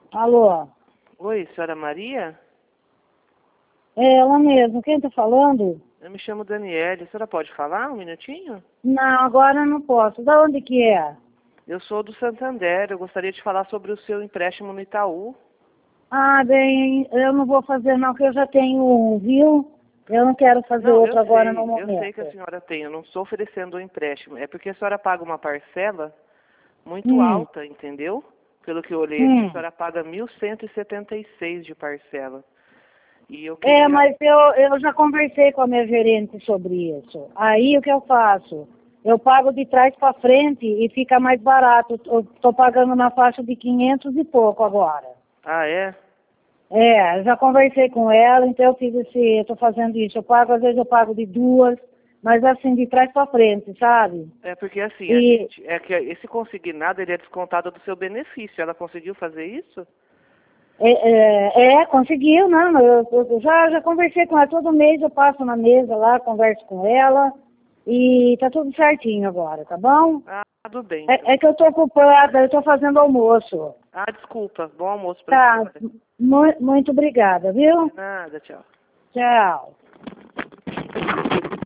Alô? Oi, senhora Maria? É ela mesmo. Quem tá falando? Eu me chamo Daniele. A senhora pode falar um minutinho? Não, agora eu não posso. Da onde que é? Eu sou do Santander. Eu gostaria de falar sobre o seu empréstimo no Itaú. Ah, bem, eu não vou fazer não, que eu já tenho um, viu? Eu não quero fazer Não, outro agora no eu sei que a momento. senhora tem. Eu não estou oferecendo o empréstimo. É porque a senhora paga uma parcela muito Hum, alta, entendeu? Pelo que eu olhei aqui, a hum. senhora paga 1.176 de parcela. E eu É, queria. mas eu já conversei com a minha gerente sobre isso. Aí o que eu faço? Eu pago de trás para frente e fica mais barato. Eu tô pagando na faixa de 500 e pouco agora. Ah, é? É, eu já conversei com ela, então eu tô fazendo isso. Às vezes eu pago de duas, mas assim, de trás para frente, sabe? É porque assim, a E gente. É que esse consignado ele é descontado do seu benefício. Ela conseguiu fazer isso? conseguiu, não, eu já conversei com ela, todo mês eu passo na mesa lá, converso com ela, e tá tudo certinho agora, tá bom? Ah, tudo bem, então. É que eu tô ocupada, eu tô fazendo almoço. Ah, desculpa. Bom almoço para a Tá, senhora. muito obrigada, viu? De nada, tchau. Tchau.